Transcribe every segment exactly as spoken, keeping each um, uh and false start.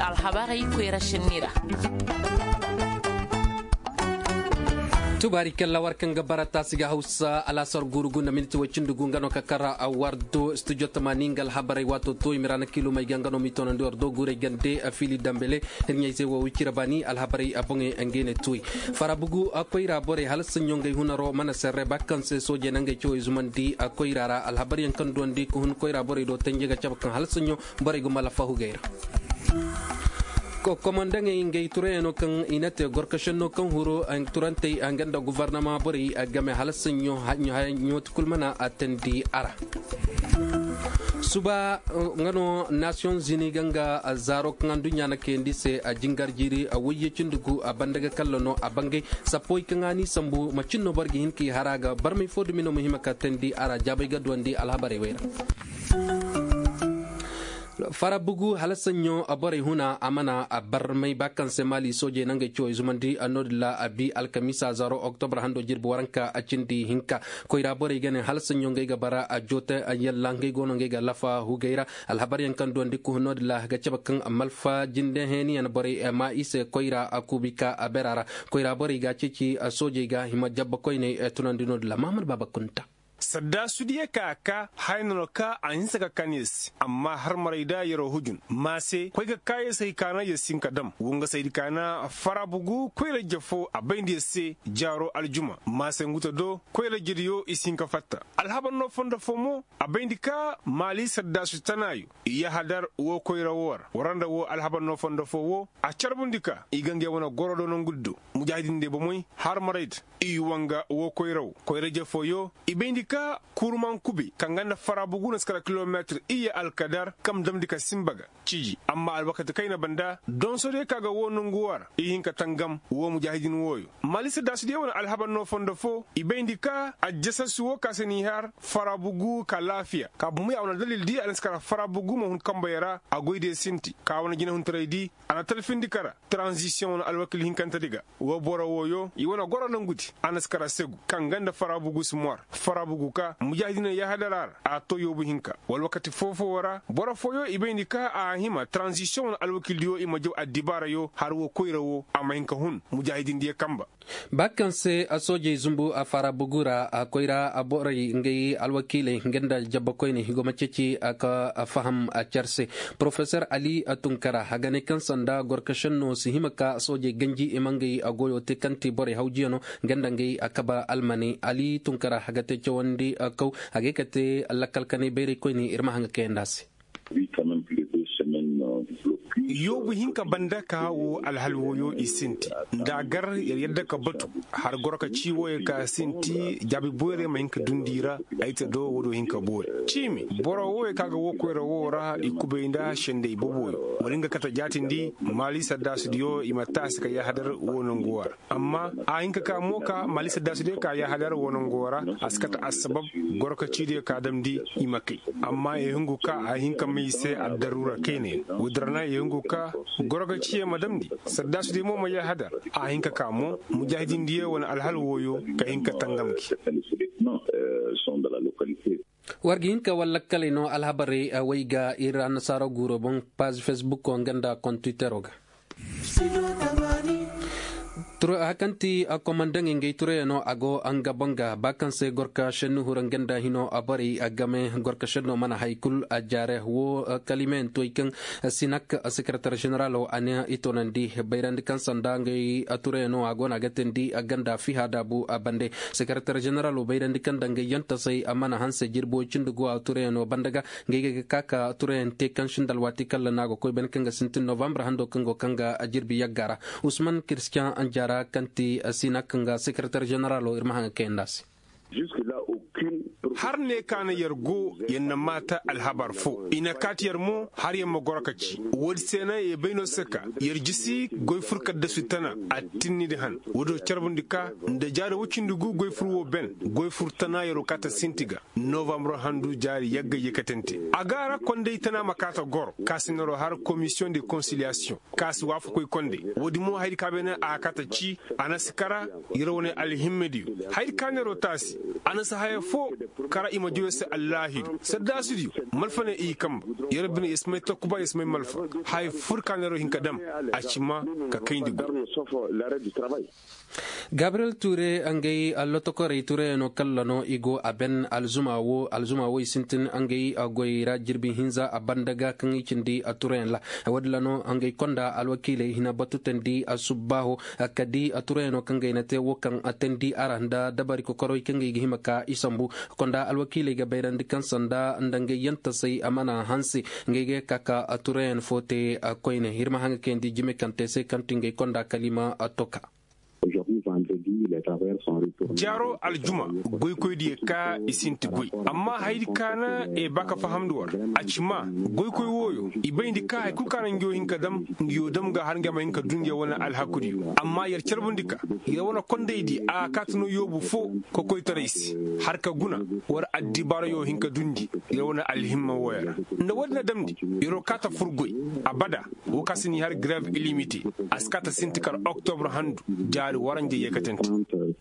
alhabari kwera shinira tubari kella warkan gabarata siga hausa alasar gurugu na minti wacin dugu ngano kakara a wardo studio tamaningal habarai wato to imirana kilo mai gangano mitono ndi wardo gure gande a fili dambele hirnya ise wo wikira bani al habarai abonge angene tuy farabugu akoira bore hal sanyongai hunaro mana serre bakkan se soje nangai cho izumandi akoira ra al habarai kan dondi ko hun koira bore do tenjega chabakan hal sanyo bore go mala fahu gaira ko komandange ingay tureno kan inate gorkashano kan huro ang turante ang ganda gouvernement bori agame halasanyo hanyo hanyo kulmana atendi ara suba ngano Nations Unies ganga zaro kan dunya na kendi se a jingar jiri a wuye cindugu a bandaga kallono a bangai sapoi kangani sambu machinno bargi hinki haraga barmai fodu mino muhima ka tendi ara jabai gadwandi alhabare wera farabugu halasanyo abore huna amana abarmai bakan semali soje nange cho izumandi anodla abi alkamisa zaro oktober hando jirbu waranka acindi hinka koira bore gane halasanyo ngai gabara ajote ayalla ngai gono ngai galafa hugaira alhabar yankan do ndiku nodla gachabakan amalfa jinde heni an bore ma ise koira akubika aberara koira bore ga cici soje ga hima jabba koine tunandi nodla mamad babakunta sadda sudiye kaka hainano ka an saka kanis amma har maraida yaro hujun mase koi ga kaye sai kana ya sinka dam wunga sai kana farabugu koi la jafo abain da se jaro aljuma mase nguta do koi la jidiyo isinka fatta alhaban no fonda fomo abain dika mali sadda su tanayu ya hadar wo koi rawar waranda wo alhaban no fonda fowo a charbundika igange wona gorodo no guddo mujahidin de bomoy har maraid i wanga wo koi raw koi la jafo yo ibendi ka kurman kubi kangana farabugu na skala kilometre iya alkadar kam dam dika simbaga ciji amma albakata kaina banda don so de kaga wonun guwar ihin ka tangam wo mujahidin woyo malisa dasu de wona alhaban no fondo fo ibendi ka ajjasa suwo kasani har farabugu ka lafiya ka bumu ya wona dalil di an skala farabugu mo hun kambayara agoide sinti ka wona gina hun tradi ana talfin dikara transition alwakil hin kanta diga wo bora woyo i wona goro nanguti an skala segu kanganda farabugu smor farabugu guka mujahidina ya hadarar a to yobu hinka wal wakati fofo wara bora foyo ibendi ka a hima transition alwakiliyo imajo adibara yo harwo koirawo ama hinka hun mujahidin dia kamba bakkan se asoje zumbu a farabugura a koira a borai ngai alwakile ngenda jabba koine higoma ceci aka faham a charse professeur ali atunkara hagane kan sanda gorkashanno si himaka asoje ganji imangai agoyo te kanti bore hawjiyano ngenda ngai akaba almani ali tunkara hagate cewa ndi akau hage kate lakal kane bere koini irma hanga kendasi yobu hinka banda ka wo alhalwoyo isinti dagar yadda ka batu har gorka ciwo ka sinti jabi bore mai hinka dundira aita do wodo hinka bore cimi boro wo ka ga wo koyro wora ikube inda shende ibobo walinga kata jatindi mali sadda studio imata sika ya hadar wonon gowar amma a hinka ka moka mali sadda studio ka ya hadar wonon gowara askata asbab gorka cide ka damdi imakai amma e hungu ka a hinka mai sai addarura kene wudrana e hungu ka goroga ciye madamdi sadda su demo mai hada a hinka kamo mujahidin diye wani alhal woyo ka hinka tangamki wargi hinka walla kalino alhabare wayga ira nasara guro bon page facebook ko nganda kon twitter oga turo hakanti a komandange ngay ture no ago anga bonga bakanse gorka shenu hurangenda hino abari agame gorka shenu mana haikul ajare wo kalimen to ikan sinak secretary general o ania itonandi bayrandi kan sanda ngay ature no ago nagatendi aganda fi hadabu abande secretary general o bayrandi kan dange yanta sai amana hanse jirbo cindugo ature no bandaga ngay kaka ature ente kan shindal wati kala nago koy ben kanga sintin november hando kango kanga ajirbi yagara usman christian anjara kanti asina kanga secretary general o irma hanga kendasi har ne kana yargo yanna mata alhabar fo ina katiyar mu har yamma gorakaci wadi sena ye baino saka yarjisi goy furkat da sutana atinni de han wodo charbundika nda jara wucindi gu goy furwo ben goy furtana yaro kata sintiga novembre handu jari yagga yekatente agara konde itana makata gor kasinoro har commission de conciliation kas wafu koy konde wodi mo haydi kabena a kata ci anasikara yirawne alhimmedi haydi kanero tasi ana sa haya fo kara ima jiwe se allahi sadda studio malfane i kam yerbin ismay to kuba ismay malfa hay furkanero hinkadam achima ka kayndigo Gabriel Touré angay allotokore Touré no kallano igo aben alzuma wo alzuma wo sintin angay agoyra jirbi hinza abandaga kan ikindi Touré la wadlano angay konda alwakile hina batutendi asubbaho akadi Touré no kangay nate wo kan atendi aranda dabari ko koroy kangay gihimaka isambu konda alwakile ga bayrandi kan sanda ndangay yanta sai amana hansi ngege kaka Touré fote koyne hirma hanga kendi jime kante se kantingay konda kalima atoka. Jaro aljuma goy koy di ka isinti goy amma haydi kana e baka fahamduwar acima goy koy woyo ibayndi ka hay kulkana ngiyo hinka dam ngiyo dam ga har ngama hinka dunge wona alhakudi amma yar cerbundika ya wona kondeydi a katno yobu fo ko koy tareis har ka guna war addi baro yo hinka dundi ya wona alhimma woyara nda wadna damdi yoro kata furgoy abada wo kasini har grave illimité askata sintikar octobre handu jari waranje yekatenti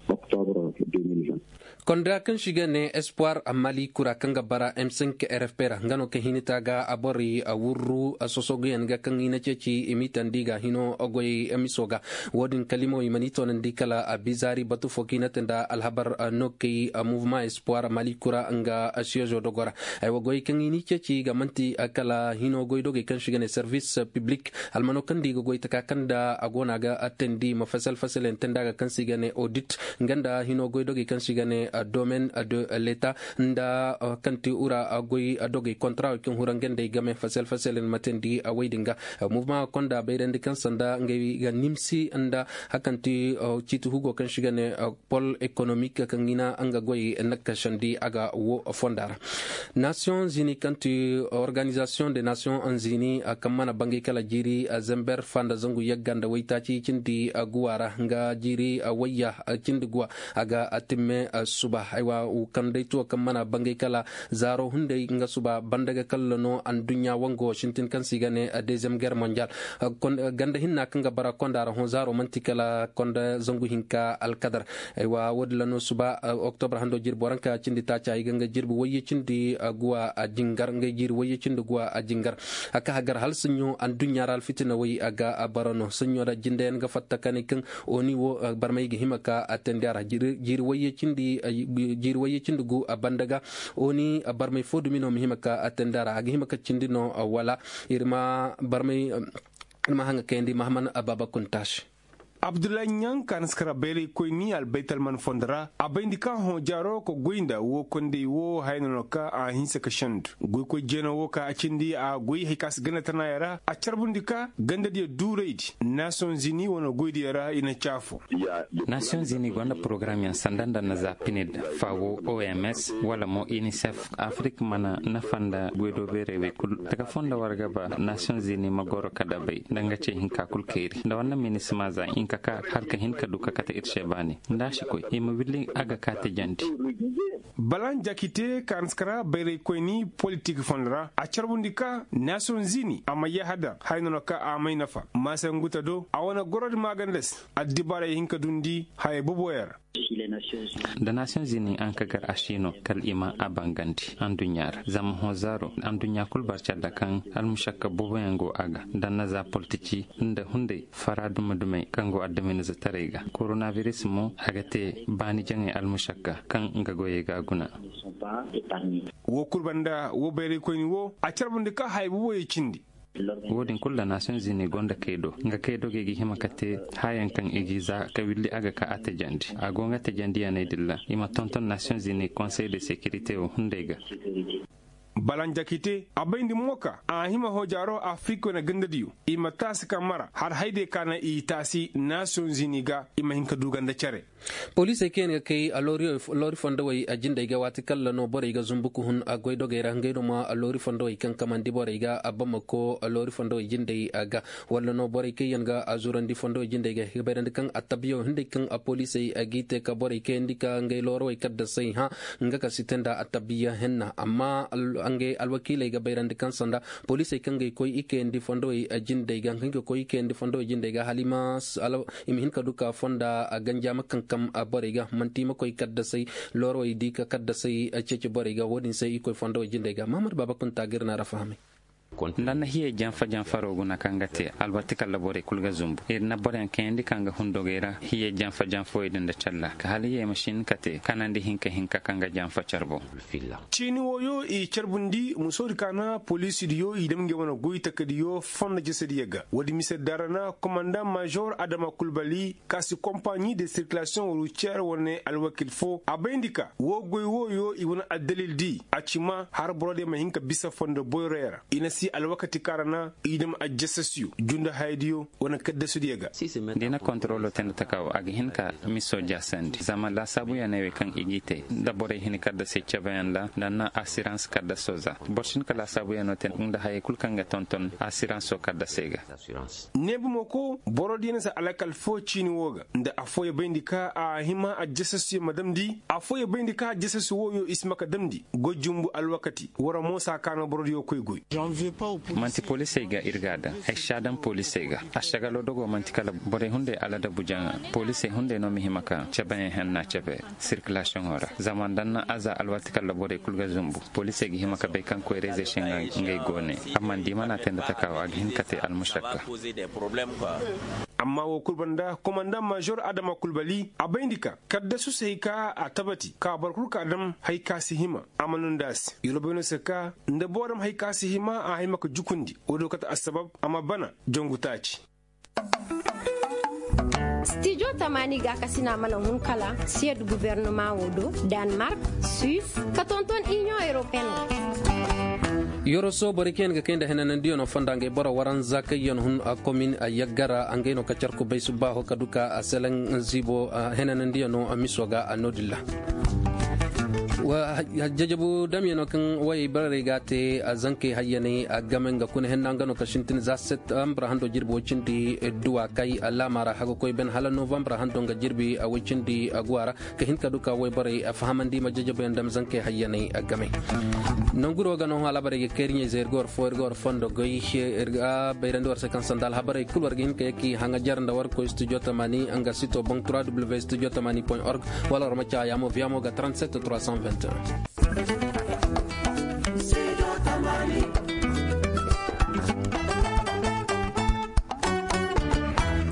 konda kan shiga ne espoir amali kura kanga bara M cinq R F P ra ngano ke hinita ga abori awurru asosogen ga kan ina ceci imitan diga hino ogoy emisoga wodin kalimo imanito nan dikala abizari batu fokina tenda alhabar nokki mouvement espoir amali kura anga asiejo dogora ay wogoy kan ini ceci ga manti akala hino goy doge kan shiga ne service public almano kan diga goy taka kanda agona ga attendi mafasal fasal tenda ga kan siga ne audit nganda hino goy doge kan shiga ne domaine de l'état nda kanti ura agoy adoge contrat kin hurangende game fasel fasel matendi awaydinga mouvement konda beyrende kan sanda ngay ga nimsi anda hakanti citu hugo kan shigane pol économique kan ngina anga goy nakashandi aga wo fondara Nations Unies kanti organisation des Nations Unies kamana bangi kala jiri Zember fanda zangu yaganda waytaci cindi guwara nga jiri wayya cindi guwa aga atimme suba aywa u kandai to kan mana bangai kala zaro hunde nga suba bandaga kallano an dunya wango shintin kan sigane a deuxième guerre mondiale ganda hinna kan ga bara konda ra hon zaro mantikala konda zangu hinka al kadar aywa wodlano suba octobre hando jir boranka cindi ta cay ganga jirbu waye cindi guwa a jingar nga jir waye cindi guwa a jingar aka hagar hal sunyo an dunya ral fitina wayi aga barano sunyo da jinden ga fatta kan kan oni wo barmay gi himaka atendara jir jir waye cindi jirwaye cindugu a bandaga oni a barmay fodu mino mihimaka atendara agi himaka cindino wala irma barmay irma hanga kendi mahman ababa kuntash Abdullah Nyang kan skara bele koy ni al Baitalman fondra abindika ho jaro ko goinda wo konde wo hayno ka a hinsa ka shand goy ko jeno wo ka acindi a goy hikas gana tanayara a charbundika ganda dia dureidi Nations Unies wono goydi yara ina chafo Nations Unies gonda programme yan sandanda na za pinid fawo O M S wala mo UNICEF Afrique mana na fanda goydo bere we kul taka fonda warga ba Nations Unies magoro kada bay danga ce hinka kul keeri da wannan minisma za kaka harka hinka duka kata irshe bani ndashi koy ima willing aga kata janti balan jakite kanskara bere koy ni politique fondra a charbundika Nations Unies amma ya hada hayno ka amay nafa masa nguta do awana gorod magandes addibare hinka dundi hay boboyar da Nations Unies an kagar ashino kal ima abanganti an dunyar zam hozaro an dunya kul barcha da kan almushakka boboyango aga dan naza politici inda hunde faradu madumai kango addamin za tarega coronavirus mo agate bani jange almushakka kan nga goye ga guna wo kurbanda wo bere ko ni wo a charbunde ka haybu wo yicindi wodin kulla Nations Unies gonda kaydo nga kaydo ge hima kate hayan kan egiza ka willi aga ka atejandi agonga tejandi ya nedilla ima tonton Nations Unies Conseil de sécurité o hundega balan jakite abayndi moka a hima hojaro afriko na gandadiyo ima tasi kamara har haide kana i tasi Nations Unies ga ima hinka duganda care police ken kay alori lori fondo way ajinda ga wati kala no bore ga zumbuku hun agoy doge rangaydo ma alori fondo kan kamandi bore ga abama ko alori fondo jinde aga wala no bore kay yanga azurandi fondo jinde ga hiberandi kan atabiyo hinde kan a police agite ka bore kay ndika ngay loro way kadda sai ha ngaka sitenda atabiya henna amma ange alwakile ga bayrande kan sanda police kange koy ike ndi fondo e jinde ga kange koy ike ndi fondo e jinde ga halima ala imhin kaduka fonda ganja makan kam boriga manti makoy kadda sai loro e dika kadda sai cece boriga wodin sai ikoy fondo e jinde ga mamad baba kun tagirna rafahami ndanna hiye janfa janfarogu na kangate albati kala bore kulga zumbu irna bore kendi kanga hundogera hiye janfa janfo idenda challa ka haliye machine kate kanandi hinka hinka kanga janfa charbo chini woyo e charbundi musori kana police diyo idem nge wana goita kadiyo fonna jesediyaga wadi mise darana commandant major Adama Kulbali kasi compagnie de circulation routière wone alwakil fo abendika wo goy woyo i wana adalil di achima har brode ma hinka bisa fonda boyrera ina si alwakati karana idam ajjasasiyo junda haydiyo wana kadda sudiyega dina kontrolo ten takaw ag hinka miso jasandi zama la sabu ya newe kan igite da bore hin kadda se chabayan la dana assurance kadda soza boshin kala sabu ya noten unda hay kulkanga tonton assurance so kadda sega nebu moko borodina sa alakal fo chini woga nda afoya bendika a hima ajjasasiyo madamdi afoya bendika ajjasasiyo woyo ismaka damdi gojumbu alwakati wara mosa kana borodiyo koy goy manti police ga irgada ay shadan police ga ashagalo dogo manti kala bore hunde ala da bujanga police hunde no mi himaka chabe henna chabe circulation ora zaman danna aza alwati kala bore kulga zumbu police gi himaka be kan ko reze shinga ngay gone amandi mana tenda takawa gi hinkate al mushakka amma wo kulbanda commandant major Adama Kulbali abendika kadda su sai ka a tabati ka barkur ka adam haika sihima amanun das yulobeno saka nda boram haika sihima a haimaka jukundi odo kata asbab amma bana jongutaci Studio Tamani ga kasina malan hun kala sied gouvernement wodo Denmark Suisse katonton Union Européenne yoro so boriken ga kenda henan ndiyo no fandange bora waran zaka yon hun a commune a yaggara angay no kacar ko bay suba ho kaduka a selen zibo henan ndiyo no misoga a nodilla wa jajabu damyano kan way bare gate a zanke hayane a gamen ga kun henna ngano ka shintin za septembre hando jirbi wocindi duwa kai alla mara hago koy ben hala novembre hando nga jirbi a wocindi agwara ka hin kaduka way bare a fahamandi ma jajabu ndam zanke hayane a gamen nanguro ga no hala bare kerinye zergor forgor fondo goy erga bayrando war sekan sandal habare kulwar gin ke ki hanga jarnda war ko studio tamani anga sito bon w w w studio tamani point org wala ramacha yamo viamo ga trente-sept trois cent vingt et un